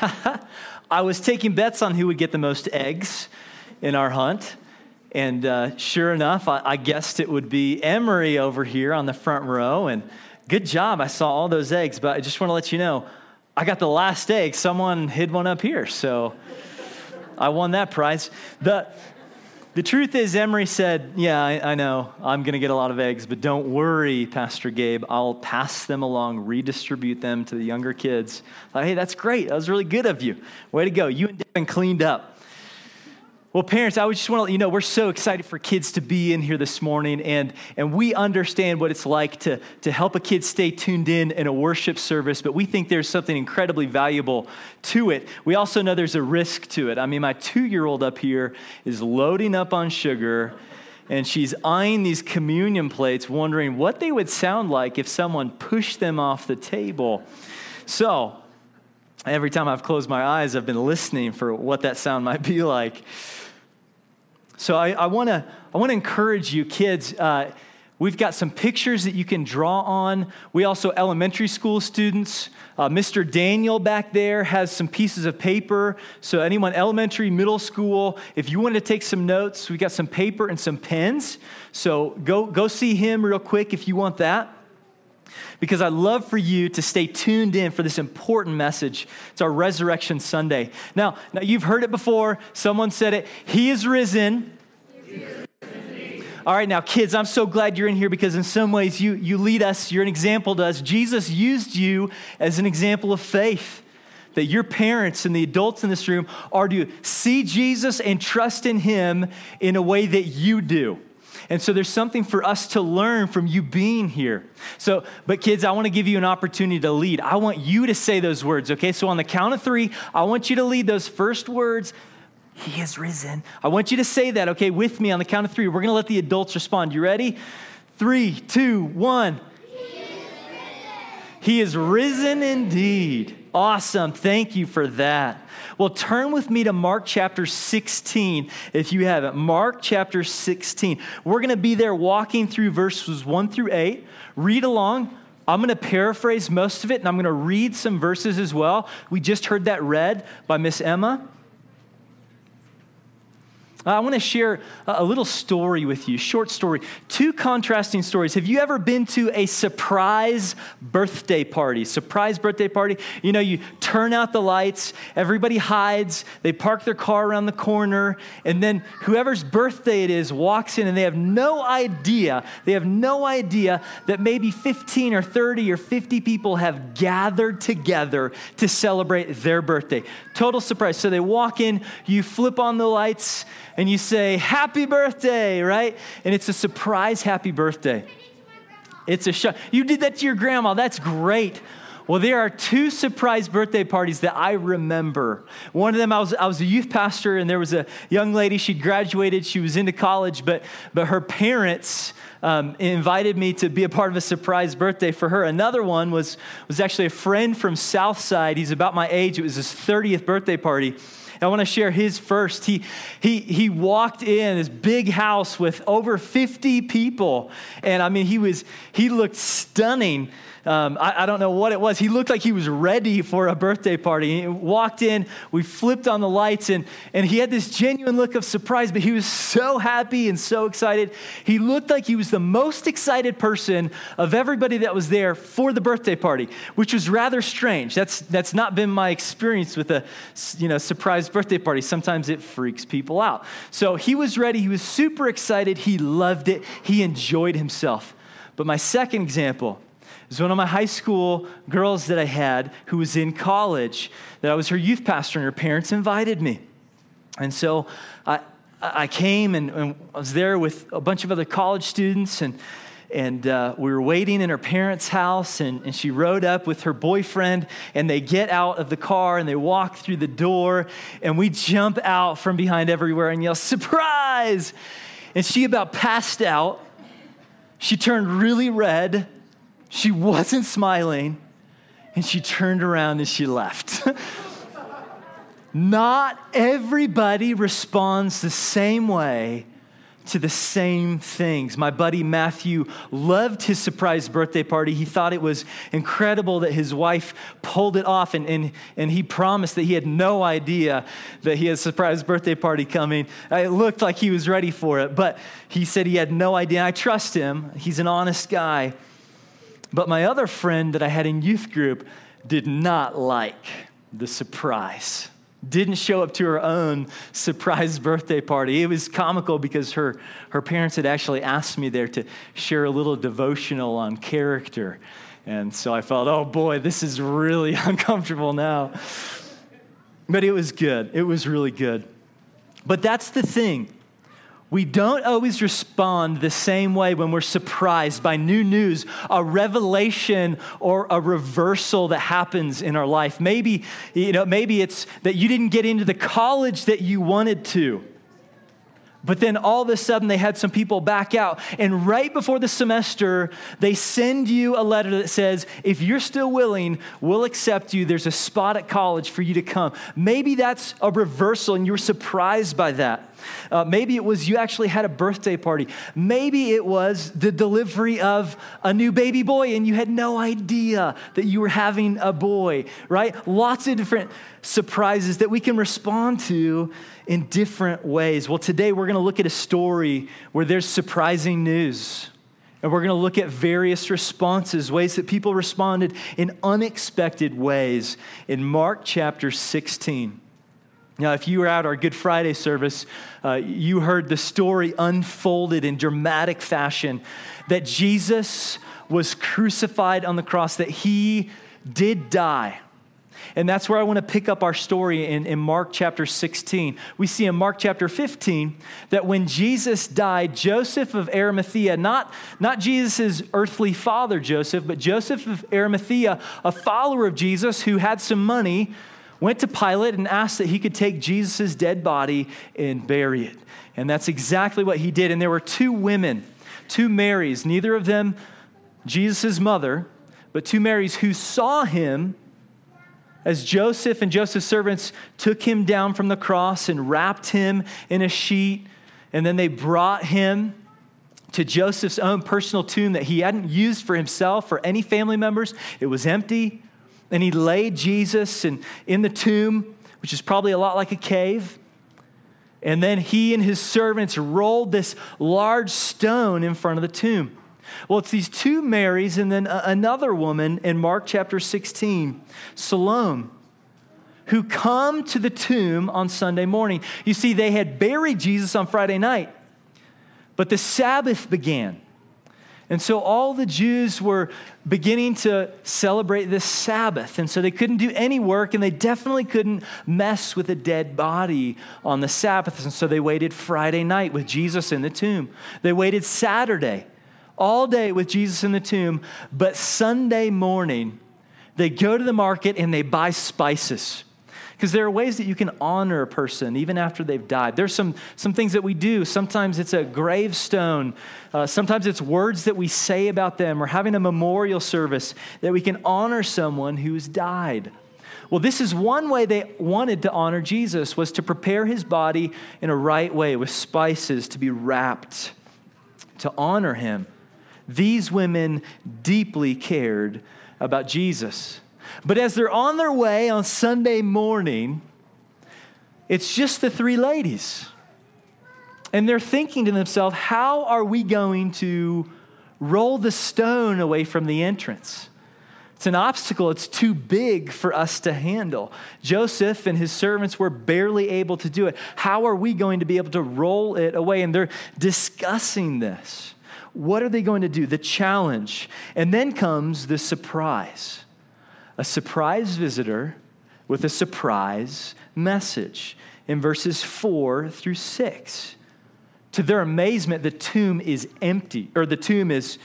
I was taking bets on who would get the most eggs in our hunt. And sure enough, I guessed it would be Emery over here on the front row. And good job. I saw all those eggs. But I just want to let you know, I got the last egg. Someone hid one up here. So I won that prize. The truth is, Emery said, yeah, I know, I'm going to get a lot of eggs, but don't worry, Pastor Gabe. I'll pass them along, redistribute them to the younger kids. Like, hey, that's great. That was really good of you. Way to go. You and Devin cleaned up. Well, parents, I just want to let you know, we're so excited for kids to be in here this morning, and we understand what it's like to help a kid stay tuned in a worship service, but we think there's something incredibly valuable to it. We also know there's a risk to it. I mean, my 2-year-old up here is loading up on sugar, and she's eyeing these communion plates, wondering what they would sound like if someone pushed them off the table. So, every time I've closed my eyes, I've been listening for what that sound might be like. So I want to encourage you, kids. We've got some pictures that you can draw on. We also, elementary school students, Mr. Daniel back there has some pieces of paper. So anyone, elementary, middle school, if you want to take some notes, we've got some paper and some pens. So go see him real quick if you want that. Because I'd love for you to stay tuned in for this important message. It's our Resurrection Sunday. Now you've heard it before. Someone said it. He is risen. All right, now kids, I'm so glad you're in here because in some ways you lead us. You're an example to us. Jesus used you as an example of faith. That your parents and the adults in this room are to see Jesus and trust in him in a way that you do. And so there's something for us to learn from you being here. But kids, I want to give you an opportunity to lead. I want you to say those words, okay? So on the count of 3, I want you to lead those first words. He is risen. I want you to say that, okay, with me on the count of 3. We're going to let the adults respond. You ready? 3, 2, 1. He is risen indeed. Awesome. Thank you for that. Well, turn with me to Mark chapter 16 if you haven't. Mark chapter 16. We're going to be there walking through verses 1 through 8. Read along. I'm going to paraphrase most of it, and I'm going to read some verses as well. We just heard that read by Miss Emma. I want to share a little story with you, short story. 2 contrasting stories. Have you ever been to a surprise birthday party? Surprise birthday party? You know, you turn out the lights, everybody hides, they park their car around the corner, and then whoever's birthday it is walks in and they have no idea that maybe 15 or 30 or 50 people have gathered together to celebrate their birthday. Total surprise. So they walk in, you flip on the lights, and you say, happy birthday, right? And it's a surprise happy birthday. It's a shock. You did that to your grandma. That's great. Well, there are 2 surprise birthday parties that I remember. One of them, I was a youth pastor, and there was a young lady. She graduated. She was into college, but her parents invited me to be a part of a surprise birthday for her. Another one was actually a friend from Southside. He's about my age. It was his 30th birthday party. I want to share his first. He walked in this big house with over 50 people. And I mean, he looked stunning. I don't know what it was. He looked like he was ready for a birthday party. He walked in, we flipped on the lights, and he had this genuine look of surprise, but he was so happy and so excited. He looked like he was the most excited person of everybody that was there for the birthday party, which was rather strange. That's not been my experience with a surprise birthday party. Sometimes it freaks people out. So he was ready. He was super excited. He loved it. He enjoyed himself. But my second example is one of my high school girls that I had who was in college, that I was her youth pastor, and her parents invited me. And so I came and I was there with a bunch of other college students, and we were waiting in her parents' house, and she rode up with her boyfriend, and they get out of the car, and they walk through the door, and we jump out from behind everywhere and yell, surprise! And she about passed out. She turned really red. She wasn't smiling, and she turned around and she left. Not everybody responds the same way to the same things. My buddy Matthew loved his surprise birthday party. He thought it was incredible that his wife pulled it off, and he promised that he had no idea that he had a surprise birthday party coming. It looked like he was ready for it, but he said he had no idea. I trust him. He's an honest guy. But my other friend that I had in youth group did not like the surprise. Didn't show up to her own surprise birthday party. It was comical because her parents had actually asked me there to share a little devotional on character. And so I felt, oh boy, this is really uncomfortable now. But it was good. It was really good. But that's the thing. We don't always respond the same way when we're surprised by new news, a revelation or a reversal that happens in our life. Maybe it's that you didn't get into the college that you wanted to. But then all of a sudden they had some people back out. And right before the semester, they send you a letter that says, if you're still willing, we'll accept you. There's a spot at college for you to come. Maybe that's a reversal and you were surprised by that. Maybe it was you actually had a birthday party. Maybe it was the delivery of a new baby boy and you had no idea that you were having a boy, right? Lots of different surprises that we can respond to in different ways. Well, today we're going to look at a story where there's surprising news. And we're going to look at various responses, ways that people responded in unexpected ways in Mark chapter 16. Now, if you were at our Good Friday service, you heard the story unfolded in dramatic fashion that Jesus was crucified on the cross, that he did die. And that's where I want to pick up our story in Mark chapter 16. We see in Mark chapter 15 that when Jesus died, Joseph of Arimathea, not Jesus' earthly father Joseph, but Joseph of Arimathea, a follower of Jesus who had some money, went to Pilate and asked that he could take Jesus' dead body and bury it. And that's exactly what he did. And there were two women, two Marys, neither of them Jesus' mother, but two Marys who saw him as Joseph and Joseph's servants took him down from the cross and wrapped him in a sheet. And then they brought him to Joseph's own personal tomb that he hadn't used for himself or any family members. It was empty. And he laid Jesus in the tomb, which is probably a lot like a cave. And then he and his servants rolled this large stone in front of the tomb. Well, it's these two Marys and then another woman in Mark chapter 16, Salome, who come to the tomb on Sunday morning. You see, they had buried Jesus on Friday night, but the Sabbath began. And so all the Jews were beginning to celebrate this Sabbath. And so they couldn't do any work, and they definitely couldn't mess with a dead body on the Sabbath. And so they waited Friday night with Jesus in the tomb. They waited Saturday, all day with Jesus in the tomb. But Sunday morning, they go to the market and they buy spices. Because there are ways that you can honor a person even after they've died. There's some things that we do. Sometimes it's a gravestone. Sometimes it's words that we say about them, or having a memorial service that we can honor someone who's died. Well, this is one way they wanted to honor Jesus, was to prepare his body in a right way with spices to be wrapped to honor him. These women deeply cared about Jesus. But as they're on their way on Sunday morning, it's just the three ladies. And they're thinking to themselves, how are we going to roll the stone away from the entrance? It's an obstacle. It's too big for us to handle. Joseph and his servants were barely able to do it. How are we going to be able to roll it away? And they're discussing this. What are they going to do? The challenge. And then comes the surprise. A surprise visitor with a surprise message in verses 4 through 6. To their amazement, the tomb is empty, or the tomb is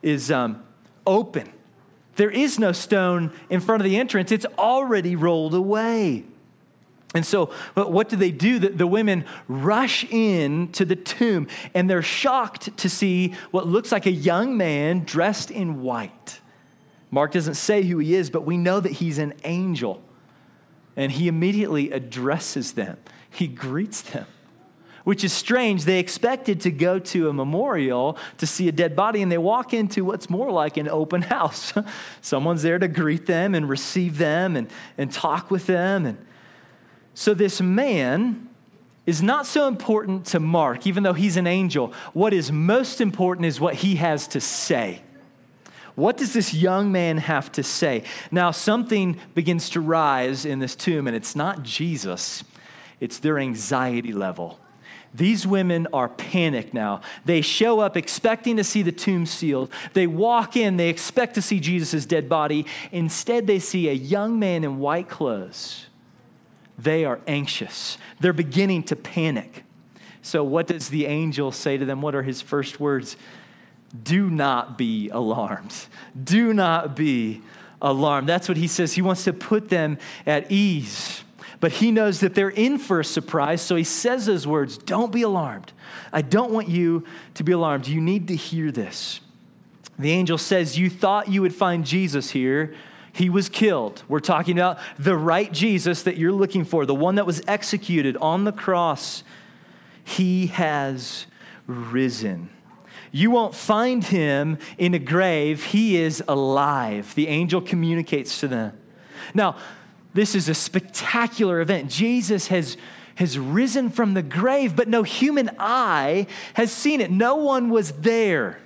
open. There is no stone in front of the entrance. It's already rolled away. And so what do? The women rush in to the tomb, and they're shocked to see what looks like a young man dressed in white. Mark doesn't say who he is, but we know that he's an angel. And he immediately addresses them. He greets them. which is strange. They expected to go to a memorial to see a dead body, and they walk into what's more like an open house. Someone's there to greet them and receive them and talk with them. And so this man is not so important to Mark, even though he's an angel. What is most important is what he has to say. What does this young man have to say? Now, something begins to rise in this tomb, and it's not Jesus. It's their anxiety level. These women are panicked now. They show up expecting to see the tomb sealed. They walk in, they expect to see Jesus' dead body. Instead, they see a young man in white clothes. They are anxious. They're beginning to panic. So what does the angel say to them? What are his first words? Do not be alarmed. Do not be alarmed. That's what he says. He wants to put them at ease. But he knows that they're in for a surprise, so he says those words, don't be alarmed. I don't want you to be alarmed. You need to hear this. The angel says, you thought you would find Jesus here. He was killed. We're talking about the right Jesus that you're looking for, the one that was executed on the cross. He has risen. You won't find him in a grave. He is alive. The angel communicates to them. Now, this is a spectacular event. Jesus has risen from the grave, but no human eye has seen it. No one was there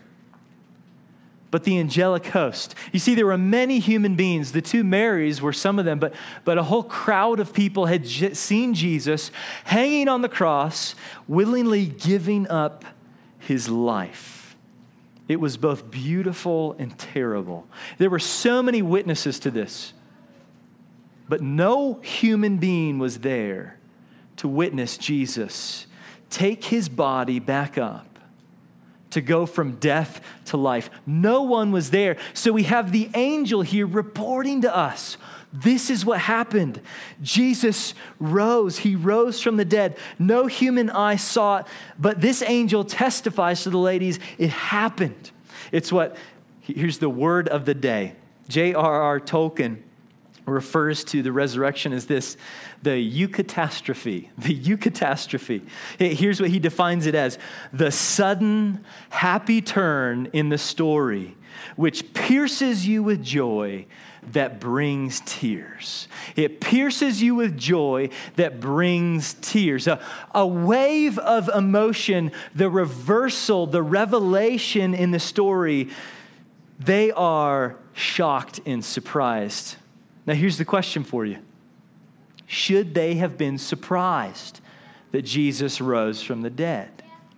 but the angelic host. You see, there were many human beings. The two Marys were some of them, but a whole crowd of people had seen Jesus hanging on the cross, willingly giving up his life. It was both beautiful and terrible. There were so many witnesses to this, but no human being was there to witness Jesus take his body back up to go from death to life. No one was there. So we have the angel here reporting to us. This is what happened. Jesus rose. He rose from the dead. No human eye saw it, but this angel testifies to the ladies, it happened. Here's the word of the day. J.R.R. Tolkien refers to the resurrection as this, the eucatastrophe. The eucatastrophe. Here's what he defines it as: the sudden, happy turn in the story, which pierces you with joy that brings tears. It pierces you with joy that brings tears. A wave of emotion, the reversal, the revelation in the story, they are shocked and surprised. Now, here's the question for you. Should they have been surprised that Jesus rose from the dead?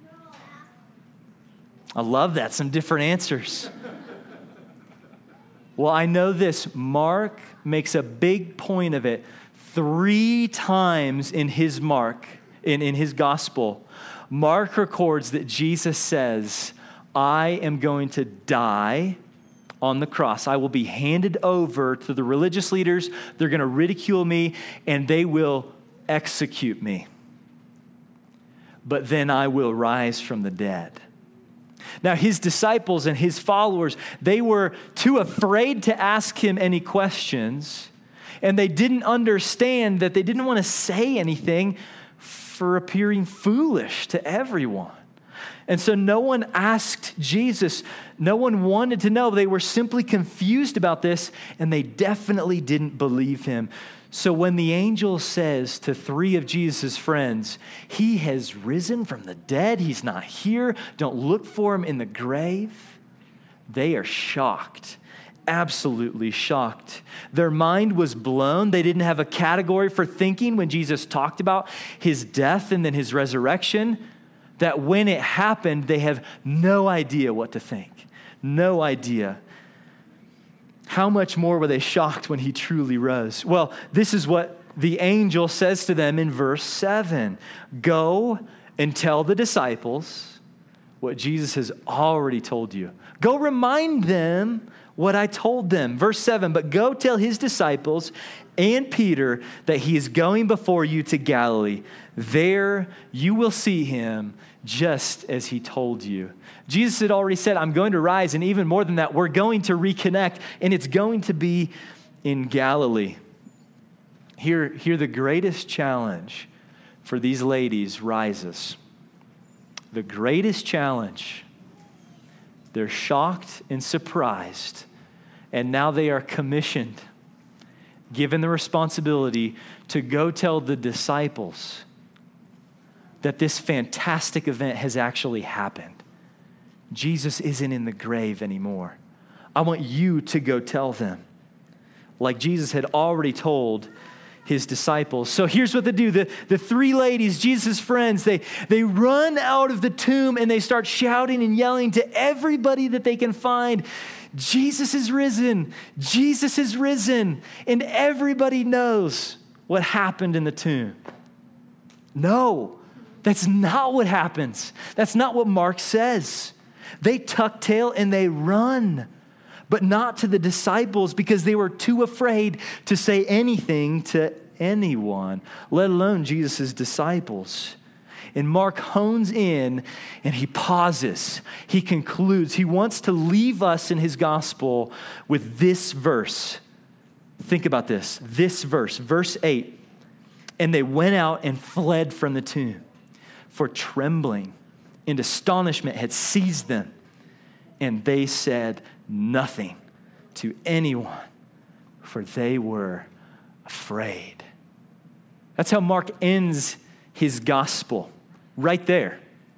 I love that. Some different answers. Well, I know this. Mark makes a big point of it 3 times in his in his gospel. Mark records that Jesus says, I am going to die on the cross. I will be handed over to the religious leaders. They're going to ridicule me and they will execute me. But then I will rise from the dead. Now, his disciples and his followers, they were too afraid to ask him any questions, and they didn't understand that they didn't want to say anything for appearing foolish to everyone. And so no one asked Jesus. No one wanted to know. They were simply confused about this, and they definitely didn't believe him. So when the angel says to 3 of Jesus' friends, he has risen from the dead, he's not here, don't look for him in the grave, they are shocked, absolutely shocked. Their mind was blown. They didn't have a category for thinking when Jesus talked about his death and then his resurrection, that when it happened, they have no idea what to think. No idea. How much more were they shocked when he truly rose? Well, this is what the angel says to them in verse 7. Go and tell the disciples what Jesus has already told you. Go remind them what I told them. Verse 7, but go tell his disciples and Peter that he is going before you to Galilee. There you will see him just as he told you. Jesus had already said, I'm going to rise, and even more than that, we're going to reconnect, and it's going to be in Galilee. Here the greatest challenge for these ladies rises. the greatest challenge. They're shocked and surprised, and now they are commissioned, given the responsibility to go tell the disciples that this fantastic event has actually happened. Jesus isn't in the grave anymore. I want you to go tell them, like Jesus had already told his disciples. So here's what they do. The three ladies, Jesus' friends, they run out of the tomb and they start shouting and yelling to everybody that they can find, Jesus is risen. Jesus is risen. And everybody knows what happened in the tomb. No, that's not what happens. That's not what Mark says. They tuck tail and they run, but not to the disciples because they were too afraid to say anything to anyone, let alone Jesus' disciples. And Mark hones in and he pauses. He concludes. He wants to leave us in his gospel with this verse. Think about this. This verse, verse 8. And they went out and fled from the tomb, for trembling and astonishment had seized them. And they said nothing to anyone, for they were afraid. That's how Mark ends his gospel, right there.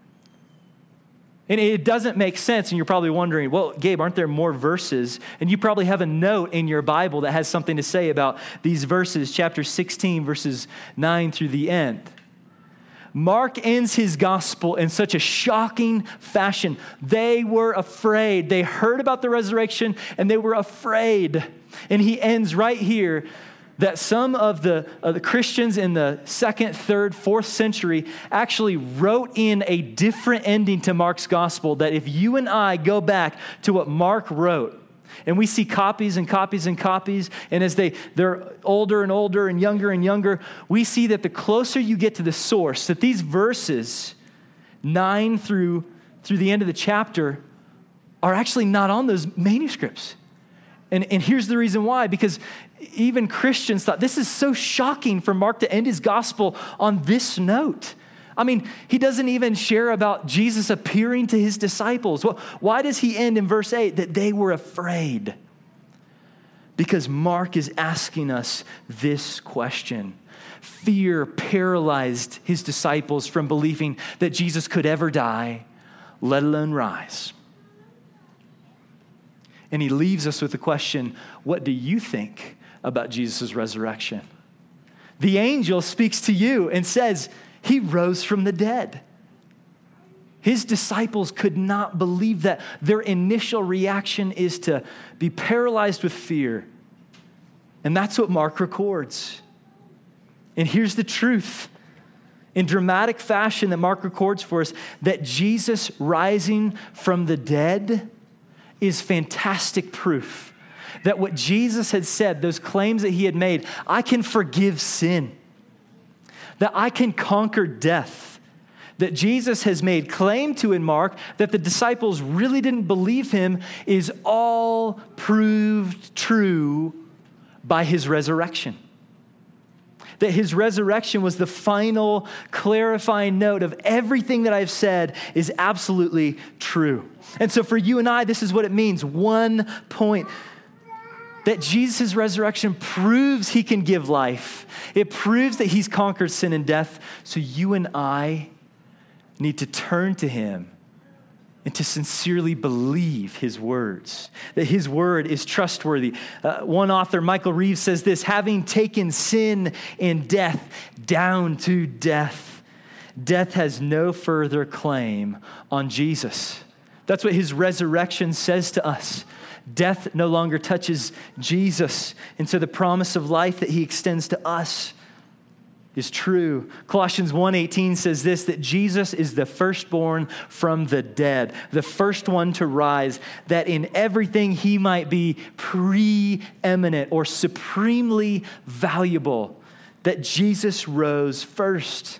And it doesn't make sense, and you're probably wondering, well, Gabe, aren't there more verses? And you probably have a note in your Bible that has something to say about these verses, chapter 16, verses 9 through the end. Mark ends his gospel in such a shocking fashion. They were afraid. They heard about the resurrection, and they were afraid. And he ends right here that some of the Christians in the 2nd, 3rd, 4th century actually wrote in a different ending to Mark's gospel, that if you and I go back to what Mark wrote, and we see copies and copies and copies, and as they're older and older and younger, we see that the closer you get to the source, that these verses 9 through the end of the chapter are actually not on those manuscripts. And here's the reason why, because even Christians thought this is so shocking for Mark to end his gospel on this note. I mean, he doesn't even share about Jesus appearing to his disciples. Well, why does he end in verse 8 that they were afraid? Because Mark is asking us this question. Fear paralyzed his disciples from believing that Jesus could ever die, let alone rise. And he leaves us with the question, what do you think about Jesus' resurrection? The angel speaks to you and says, he rose from the dead. His disciples could not believe that. Their initial reaction is to be paralyzed with fear. And that's what Mark records. And here's the truth. In dramatic fashion that Mark records for us, that Jesus rising from the dead is fantastic proof that what Jesus had said, those claims that he had made, I can forgive sin, that I can conquer death, that Jesus has made claim to in Mark, that the disciples really didn't believe him, is all proved true by his resurrection. That his resurrection was the final clarifying note of everything that I've said is absolutely true. And so for you and I, this is what it means. 1 point. That Jesus' resurrection proves he can give life. It proves that he's conquered sin and death. So you and I need to turn to him and to sincerely believe his words, that his word is trustworthy. One author, Michael Reeves, says this, having taken sin and death down to death, death has no further claim on Jesus. That's what his resurrection says to us. Death no longer touches Jesus. And so the promise of life that he extends to us is true. Colossians 1:18 says this, that Jesus is the firstborn from the dead, the first one to rise, that in everything he might be preeminent or supremely valuable, that Jesus rose first.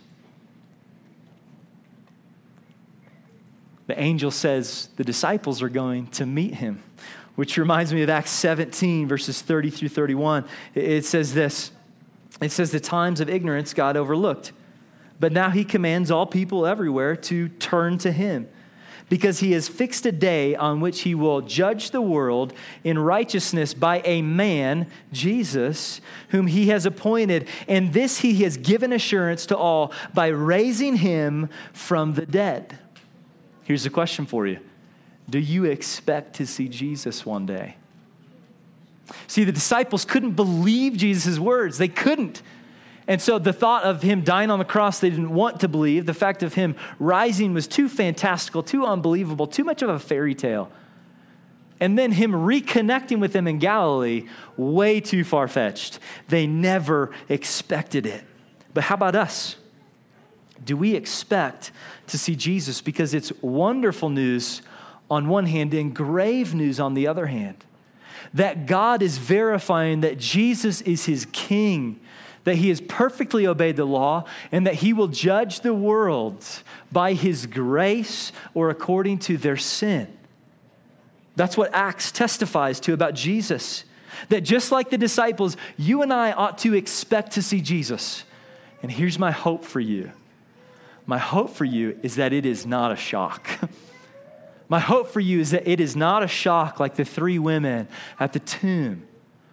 The angel says the disciples are going to meet him, which reminds me of Acts 17, verses 30 through 31. It says this. It says, the times of ignorance God overlooked, But now he commands all people everywhere to turn to him, because he has fixed a day on which he will judge the world in righteousness by a man, Jesus, whom he has appointed. And this he has given assurance to all by raising him from the dead. Here's the question for you. Do you expect to see Jesus one day? See, the disciples couldn't believe Jesus' words. They couldn't. And so the thought of him dying on the cross, they didn't want to believe. The fact of him rising was too fantastical, too unbelievable, too much of a fairy tale. And then him reconnecting with them in Galilee, way too far-fetched. They never expected it. But how about us? Do we expect to see Jesus? Because it's wonderful news on one hand and grave news on the other hand. That God is verifying that Jesus is his king, that he has perfectly obeyed the law, and that he will judge the world by his grace or according to their sin. That's what Acts testifies to about Jesus. That just like the disciples, you and I ought to expect to see Jesus. And here's my hope for you. My hope for you is that it is not a shock. My hope for you is that it is not a shock like the 3 women at the tomb.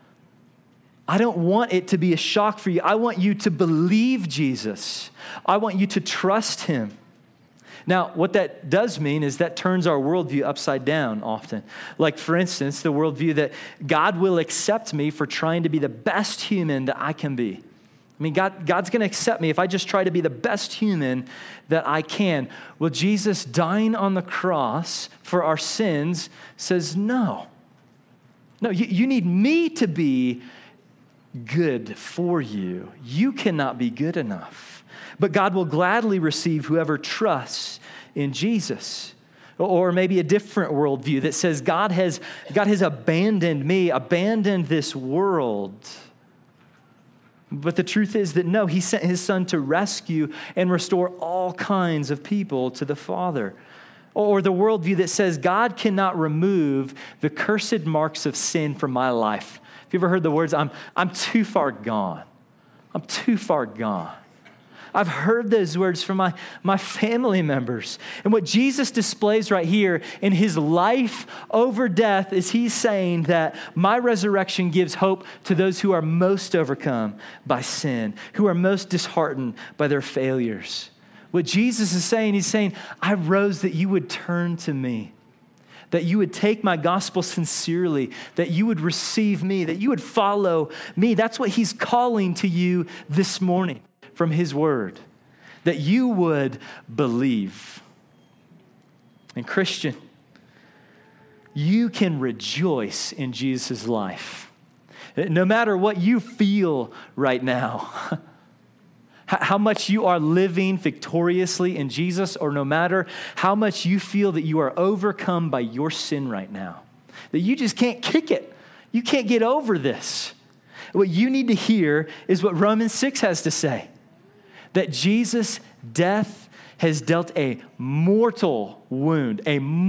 I don't want it to be a shock for you. I want you to believe Jesus. I want you to trust him. Now, what that does mean is that turns our worldview upside down often. Like, for instance, the worldview that God will accept me for trying to be the best human that I can be. I mean, God's going to accept me if I just try to be the best human that I can. Well, Jesus dying on the cross for our sins says, no. No, you need me to be good for you. You cannot be good enough. But God will gladly receive whoever trusts in Jesus. Or maybe a different worldview that says God has abandoned me, abandoned this world. But the truth is that no, he sent his son to rescue and restore all kinds of people to the Father. Or the worldview that says God cannot remove the cursed marks of sin from my life. Have you ever heard the words, I'm too far gone. I'm too far gone. I've heard those words from my family members. And what Jesus displays right here in his life over death is he's saying that my resurrection gives hope to those who are most overcome by sin, who are most disheartened by their failures. What Jesus is saying, he's saying, I rose that you would turn to me, that you would take my gospel sincerely, that you would receive me, that you would follow me. That's what he's calling to you this morning from his word, that you would believe. And Christian, you can rejoice in Jesus' life. No matter what you feel right now, how much you are living victoriously in Jesus, or no matter how much you feel that you are overcome by your sin right now, that you just can't kick it. You can't get over this. What you need to hear is what Romans 6 has to say, that Jesus' death has dealt a mortal wound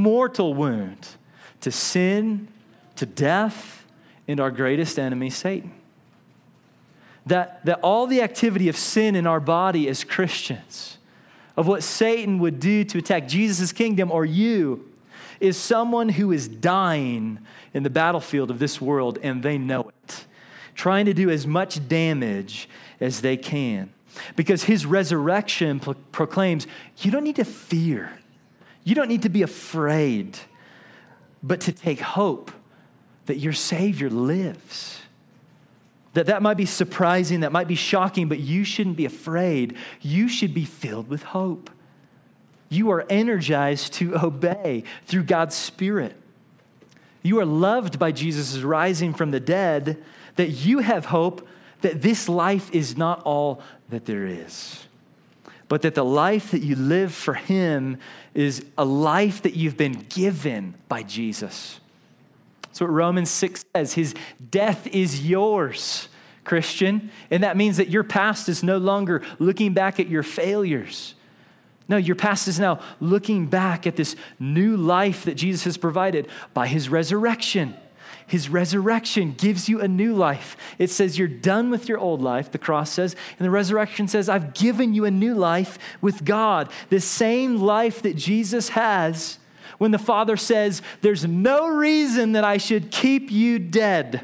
to sin, to death, and our greatest enemy, Satan. That all the activity of sin in our body as Christians, of what Satan would do to attack Jesus' kingdom or you, is someone who is dying in the battlefield of this world, and they know it, trying to do as much damage as they can. Because his resurrection proclaims, you don't need to fear. You don't need to be afraid, but to take hope that your Savior lives. That might be surprising, that might be shocking, but you shouldn't be afraid. You should be filled with hope. You are energized to obey through God's Spirit. You are loved by Jesus' rising from the dead, that you have hope that this life is not all that there is, but that the life that you live for him is a life that you've been given by Jesus. That's what Romans 6 says. His death is yours, Christian. And that means that your past is no longer looking back at your failures. No, your past is now looking back at this new life that Jesus has provided by his resurrection. his resurrection gives you a new life. It says you're done with your old life, the cross says, and the resurrection says, I've given you a new life with God. The same life that Jesus has when the Father says, there's no reason that I should keep you dead.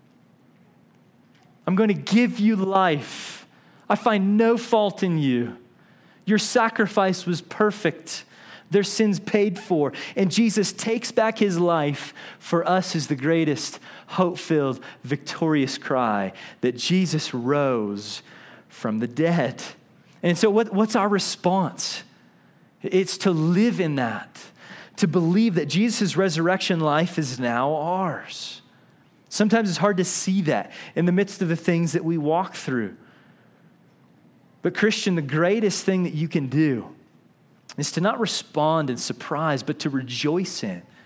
I'm going to give you life. I find no fault in you. Your sacrifice was perfect. Their sins paid for. And Jesus takes back his life for us is the greatest hope-filled, victorious cry that Jesus rose from the dead. And so what's our response? It's to live in that, to believe that Jesus' resurrection life is now ours. Sometimes it's hard to see that in the midst of the things that we walk through. But Christian, the greatest thing that you can do is to not respond in surprise, but to rejoice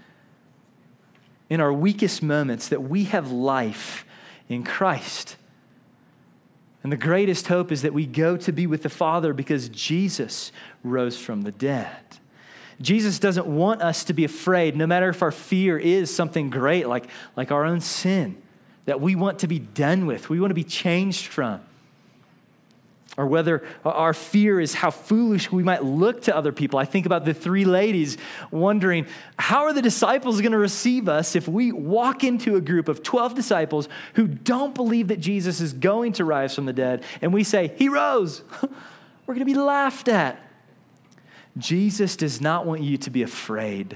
in our weakest moments that we have life in Christ. And the greatest hope is that we go to be with the Father because Jesus rose from the dead. Jesus doesn't want us to be afraid, no matter if our fear is something great, like our own sin, that we want to be done with, we want to be changed from. Or whether our fear is how foolish we might look to other people. I think about the three ladies wondering, how are the disciples going to receive us if we walk into a group of 12 disciples who don't believe that Jesus is going to rise from the dead, and we say, he rose? We're going to be laughed at. Jesus does not want you to be afraid.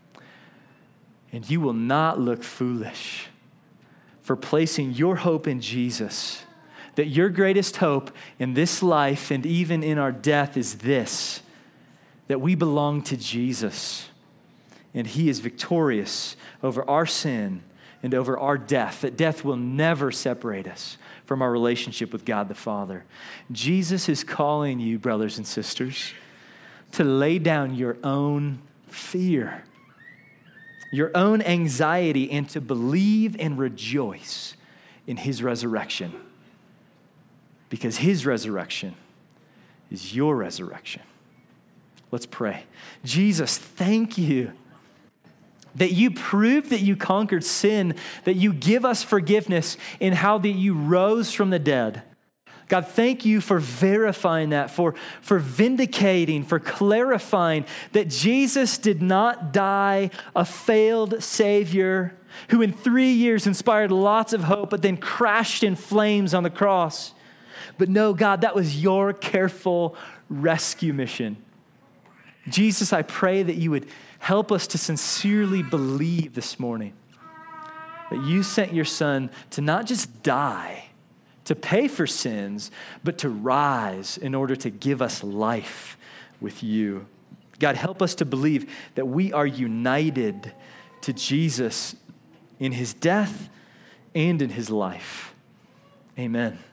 And you will not look foolish for placing your hope in Jesus. That your greatest hope in this life and even in our death is this, that we belong to Jesus and he is victorious over our sin and over our death, that death will never separate us from our relationship with God the Father. Jesus is calling you, brothers and sisters, to lay down your own fear, your own anxiety, and to believe and rejoice in his resurrection. Because his resurrection is your resurrection. Let's pray. Jesus, thank you that you proved that you conquered sin, that you give us forgiveness in how that you rose from the dead. God, thank you for verifying that, for vindicating, for clarifying that Jesus did not die a failed Savior who in 3 years inspired lots of hope, but then crashed in flames on the cross. But no, God, that was your careful rescue mission. Jesus, I pray that you would help us to sincerely believe this morning that you sent your Son to not just die, to pay for sins, but to rise in order to give us life with you. God, help us to believe that we are united to Jesus in his death and in his life. Amen.